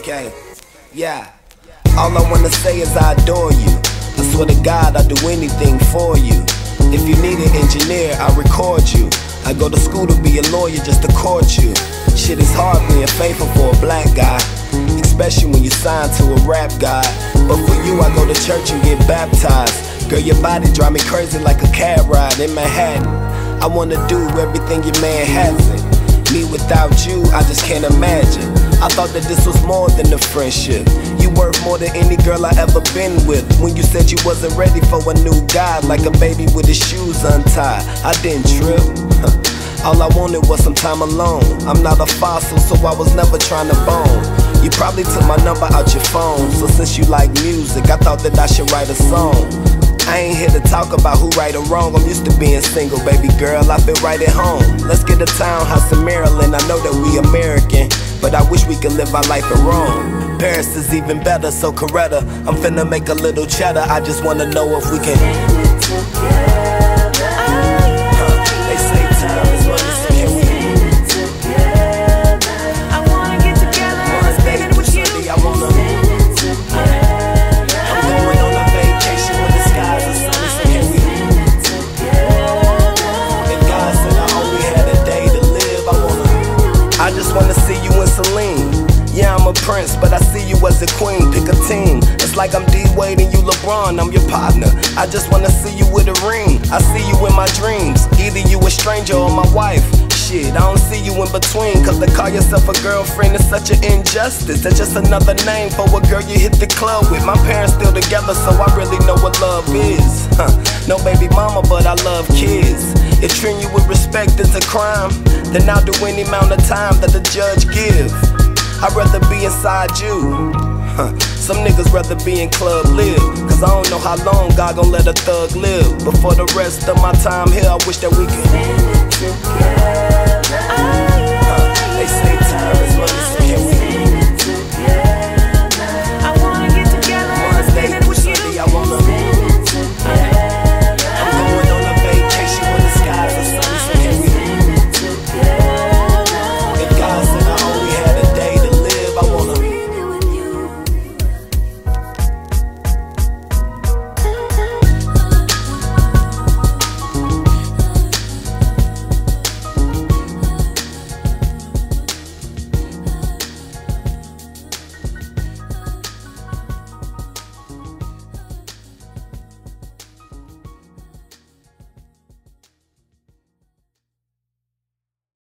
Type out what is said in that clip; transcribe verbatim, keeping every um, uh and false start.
Okay, yeah. All I wanna say is I adore you. I swear to God I'll do anything for you. If you need an engineer, I'll record you. I go to school to be a lawyer just to court you. Shit is hard being faithful for a black guy, especially when you sign to a rap guy. But for you, I go to church and get baptized. Girl, your body drive me crazy like a cab ride in Manhattan. I wanna do everything your man hasn't. Me without you, I just can't imagine. I thought that this was more than a friendship. You worth more than any girl I ever been with. When you said you wasn't ready for a new guy, like a baby with his shoes untied, I didn't trip. All I wanted was some time alone. I'm not a fossil, so I was never trying to bone. You probably took my number out your phone, so since you like music, I thought that I should write a song. I ain't here to talk about who right or wrong. I'm used to being single, baby girl, I feel right at home. Let's get a townhouse in Maryland. I know that we American, but I wish we could live our life in Rome. Paris is even better, so Coretta, I'm finna make a little cheddar. I just wanna know if we can Prince, but I see you as a queen. Pick a team. It's like I'm D-Wade and you LeBron, I'm your partner. I just wanna see you with a ring. I see you in my dreams. Either you a stranger or my wife. Shit, I don't see you in between. Cause to call yourself a girlfriend is such an injustice. That's just another name for a girl you hit the club with. My parents still together, so I really know what love is. Huh. No baby mama, but I love kids. If treating you with respect is a crime, then I'll do any amount of time that the judge give. I'd rather be inside you. Huh. Some niggas rather be in club live. Cause I don't know how long God gon' let a thug live. But for the rest of my time here, I wish that we could